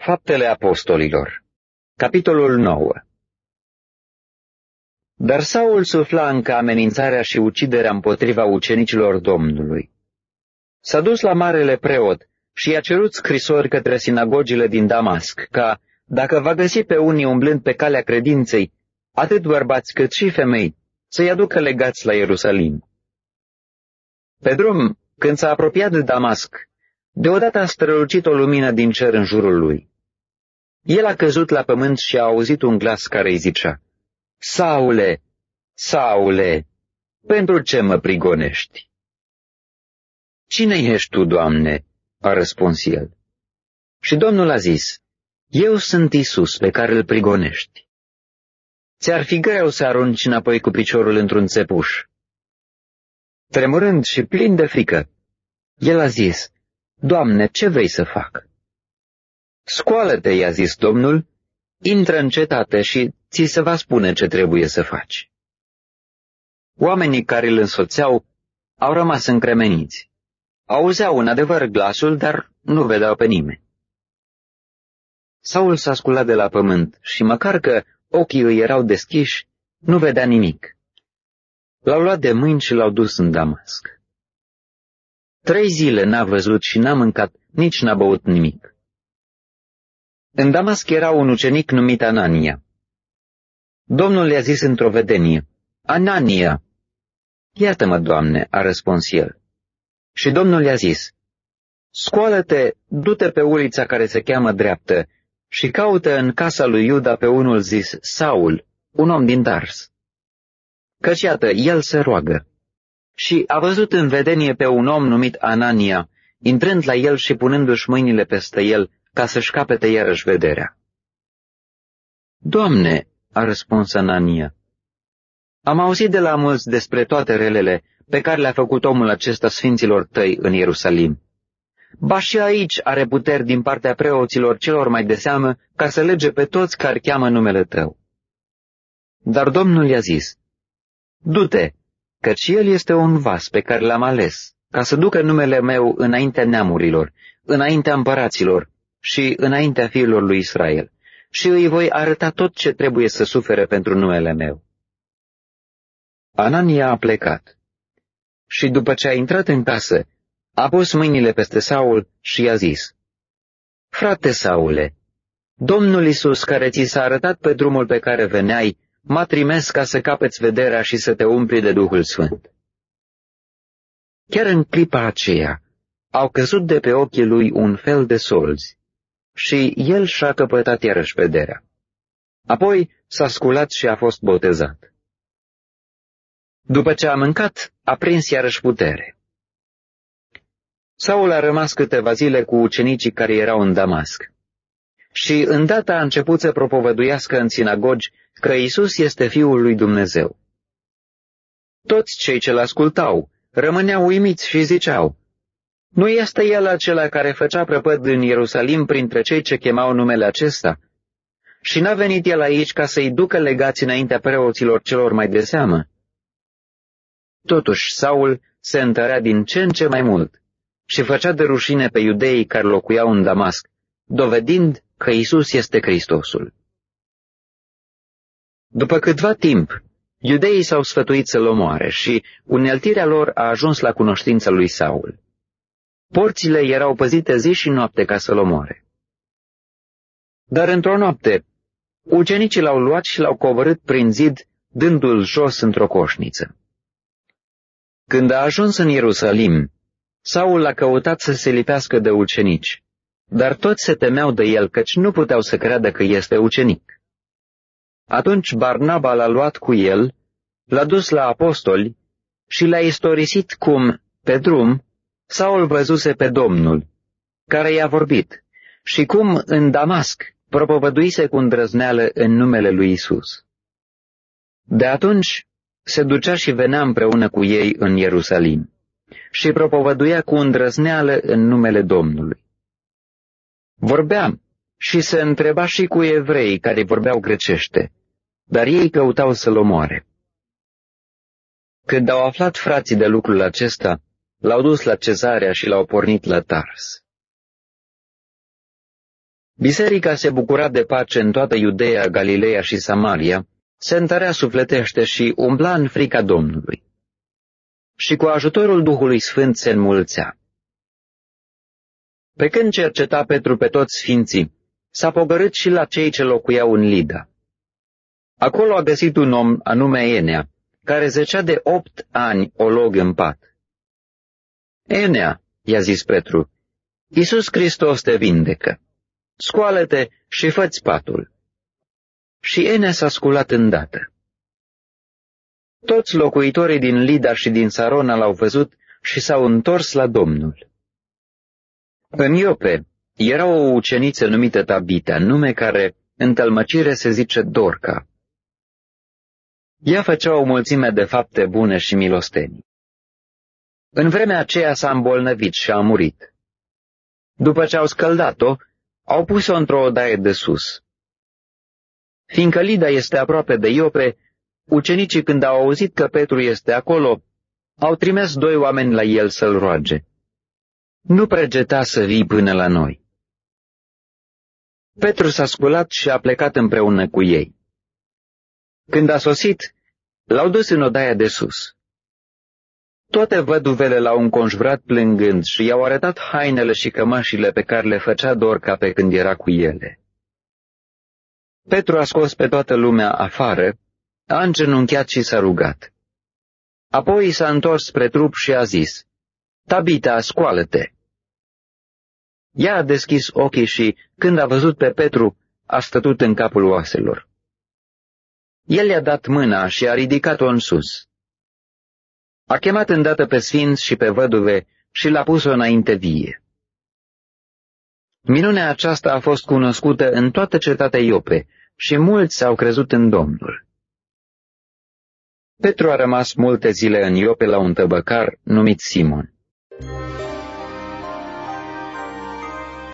Faptele Apostolilor, capitolul 9. Dar Saul sufla încă amenințarea și uciderea împotriva ucenicilor Domnului. S-a dus la marele preot și i-a cerut scrisori către sinagogile din Damasc, ca, dacă va găsi pe unii umblând pe calea credinței, atât bărbați cât și femei, să-i aducă legați la Ierusalim. Pe drum, când s-a apropiat de Damasc, deodată a strălucit o lumină din cer în jurul lui. El a căzut la pământ și a auzit un glas care îi zicea: „Saule, Saule, pentru ce mă prigonești?” „Cine ești tu, Doamne?” a răspuns el. Și Domnul a zis: „Eu sunt Iisus pe care îl prigonești. Ți-ar fi greu să arunci înapoi cu piciorul într-un țepuș.” Tremurând și plin de frică, el a zis: „Doamne, ce vrei să fac?” „Scoală-te,” i-a zis Domnul, „intră în cetate și ți se va spune ce trebuie să faci.” Oamenii care îl însoțeau au rămas încremeniți. Auzeau în adevăr glasul, dar nu vedeau pe nimeni. Saul s-a sculat de la pământ și, măcar că ochii îi erau deschiși, nu vedea nimic. L-au luat de mâini și l-au dus în Damasc. 3 zile n-a văzut și n-a mâncat, nici n-a băut nimic. În Damasc era un ucenic numit Anania. Domnul i-a zis într-o vedenie: „Anania!” „Iată-mă, Doamne,” a răspuns el. Și Domnul i-a zis: „Scoală-te, du-te pe ulița care se cheamă Dreaptă și caută în casa lui Iuda pe unul zis Saul, un om din Tars. Căci iată, el se roagă.” Și a văzut în vedenie pe un om numit Anania, intrând la el și punându-și mâinile peste el, ca să-și capete iarăși vederea. „Doamne,” a răspuns Anania, „am auzit de la mulți despre toate relele pe care le-a făcut omul acesta sfinților tăi în Ierusalim. Ba și aici are puteri din partea preoților celor mai de seamă ca să lege pe toți care cheamă numele tău.” Dar Domnul i-a zis: „Du-te, căci el este un vas pe care l-am ales, ca să ducă numele meu înaintea neamurilor, înaintea împăraților și înaintea fiilor lui Israel, și îi voi arăta tot ce trebuie să sufere pentru numele meu.” Anania a plecat și, după ce a intrat în casă, a pus mâinile peste Saul și i-a zis: „Frate Saule, Domnul Iisus, care ți s-a arătat pe drumul pe care veneai, m-a trimis ca să capeți vederea și să te umpli de Duhul Sfânt.” Chiar în clipa aceea au căzut de pe ochii lui un fel de solzi și el și-a căpătat iarăși vederea. Apoi s-a sculat și a fost botezat. După ce a mâncat, a prins iarăși putere. Saul a rămas câteva zile cu ucenicii care erau în Damasc și îndată a început să propovăduiască în sinagogi că Iisus este Fiul lui Dumnezeu. Toți cei ce l-ascultau rămâneau uimiți și ziceau: „Nu este el acela care făcea prăpăd în Ierusalim printre cei ce chemau numele acesta? Și n-a venit el aici ca să-i ducă legați înaintea preoților celor mai de seamă?” Totuși Saul se întărea din ce în ce mai mult și făcea de rușine pe iudeii care locuiau în Damasc, dovedind că Iisus este Hristosul. După câtva timp, iudeii s-au sfătuit să-l omoare și uneltirea lor a ajuns la cunoștința lui Saul. Porțile erau păzite zi și noapte ca să-l omoare. Dar într-o noapte, ucenicii l-au luat și l-au coborât prin zid, dându-l jos într-o coșniță. Când a ajuns în Ierusalim, Saul a căutat să se lipească de ucenici, dar toți se temeau de el, căci nu puteau să creadă că este ucenic. Atunci Barnaba l-a luat cu el, l-a dus la apostoli și le-a istorisit cum, pe drum, Saul văzuse pe Domnul, care i-a vorbit, și cum în Damasc propovăduise cu îndrăzneală în numele lui Iisus. De atunci se ducea și venea împreună cu ei în Ierusalim și propovăduia cu îndrăzneală în numele Domnului. Vorbea și se întreba și cu evrei care vorbeau grecește, dar ei căutau să-l omoare. Când au aflat frații de lucrul acesta, l-au dus la Cezarea și l-au pornit la Tars. Biserica se bucura de pace în toată Iudeea, Galileea și Samaria, se întărea sufletește și umbla în frica Domnului. Și cu ajutorul Duhului Sfânt se înmulțea. Pe când cerceta Petru pe toți sfinții, s-a pogorât și la cei ce locuiau în Lida. Acolo a găsit un om anume Enea, care zecea de 8 ani olog în pat. Enea, i-a zis Petru, Iisus Hristos te vindecă. Scoală-te și fă-ți patul. Și Enea s-a sculat îndată. Toți locuitorii din Lida și din Sarona l-au văzut și s-au întors la Domnul. În Iope era o uceniță numită Tabita, nume care în tălmăcire se zice Dorca. Ea făcea o mulțime de fapte bune și milostenii. În vremea aceea s-a îmbolnăvit și a murit. După ce au scăldat-o, au pus-o într-o odaie de sus. Fiindcă Lida este aproape de Iope, ucenicii, când au auzit că Petru este acolo, au trimis 2 oameni la el să-l roage. Nu pregeta să vii până la noi. Petru s-a sculat și a plecat împreună cu ei. Când a sosit, l-au dus în odaia de sus. Toate văduvele l-au înconjurat plângând și i-au arătat hainele și cămășile pe care le făcea Dorca pe când era cu ele. Petru a scos pe toată lumea afară, a îngenunchiat și s-a rugat. Apoi s-a întors spre trup și a zis, Tabita, scoală-te! Ea a deschis ochii și, când a văzut pe Petru, a stătut în capul oaselor. El i-a dat mâna și a ridicat-o în sus. A chemat îndată pe sfinți și pe văduve și l-a pus-o înainte vie. Minunea aceasta a fost cunoscută în toată cetatea Iope și mulți au crezut în Domnul. Petru a rămas multe zile în Iope la un tăbăcar numit Simon.